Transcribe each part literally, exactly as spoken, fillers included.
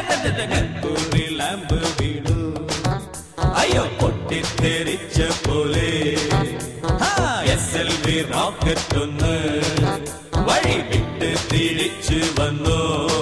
Lamp വീണു അയ്യോ പൊട്ടിത്തെറിച്ച പോലെ എസ് എൽ വി റോക്കറ്റ് ഒന്ന് വഴി വിട്ട് തിരിച്ചു വന്നു.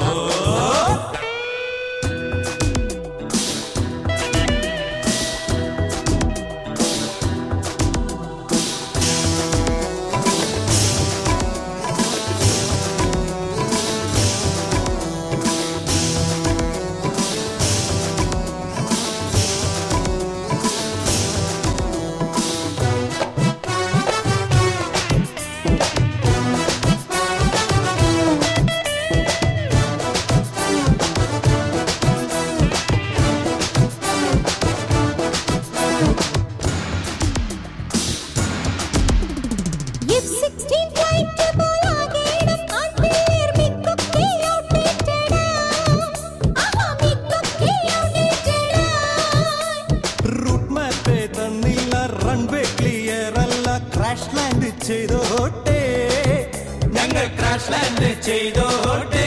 ചെയ്തോട്ടെ ഞങ്ങൾ ക്രാഷ് ലാൻഡ് ചെയ്തോട്ടെ.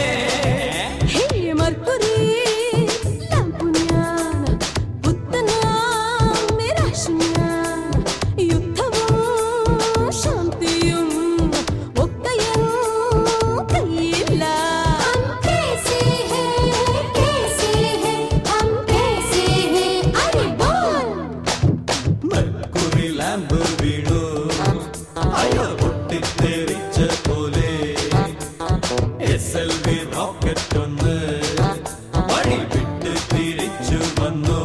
ലാമ്പ് വീണു അയ്യോ പൊട്ടിത്തെറിച്ച പോലെ എസ് എൽ വി റോക്കറ്റ് ഒന്ന് വഴി വിട്ട് തിരിച്ചു വന്നു.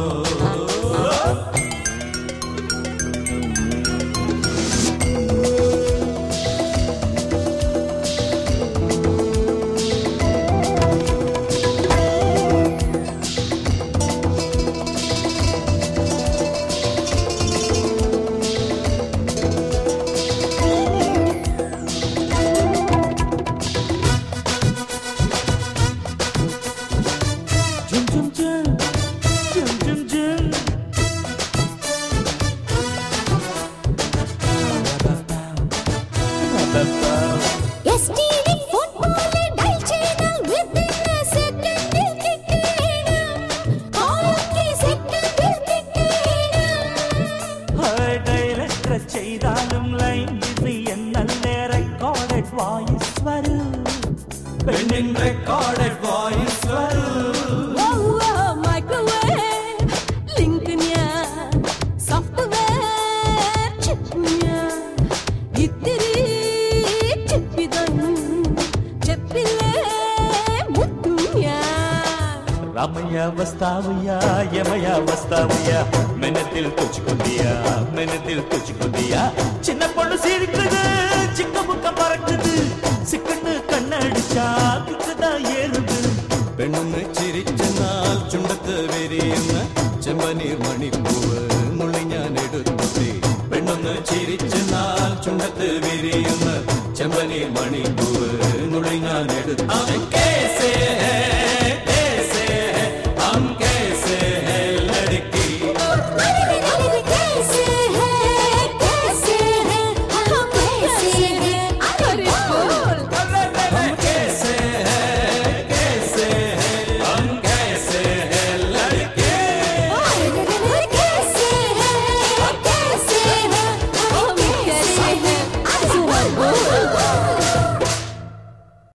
ചെയ്താലും ലൈൻ ബിസി എന്നല്ലേ റെക്കോർഡഡ് വോയിസ് വരൂ പെണ്ണിൻ റെക്കോർഡഡ് വോയിസ് വരൂ. മൈക്രോവേവ് ലിങ്ക് ഞാൻ സോഫ്റ്റ്വെയർ ചിപ്പ് ഞാൻ ഇത്തിരി ചിപ്പിതൻ ചിപ്പിലേ മുത്തു ഞാൻ. रामया वस्तावया यमया वस्तावया मैंने दिल तुझको दिया मैंने दिल तुझको दिया. चिन्न पण्णु सिरिक्कुदु चिक्क मुक्क मरक्कुदु सिक्कण्णु कण्णडिच्चा किक्कुदा येरुदु. പെണ്ണൊന്ന് ചിരിച്ചെന്നാൽ ചുണ്ടത്ത് വിരിയുന്ന ചെമ്പനീർ മണിപ്പൂവ് നുള്ളി ഞാൻ എടുത്തേ. പെണ്ണൊന്ന് ചിരിച്ചെന്നാൽ ചുണ്ടത്ത് വിരിയുന്ന ചെമ്പനീർ മണിപ്പൂവ് നുള്ളി ഞാൻ എടുത്തേ.